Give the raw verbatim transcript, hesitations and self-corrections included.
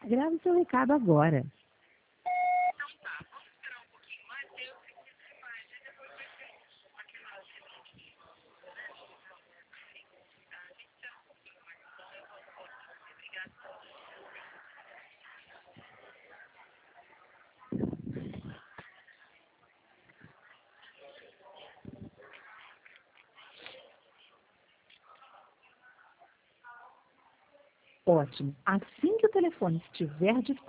Grave seu recado agora. Ótimo. Assim que o telefone estiver disponível,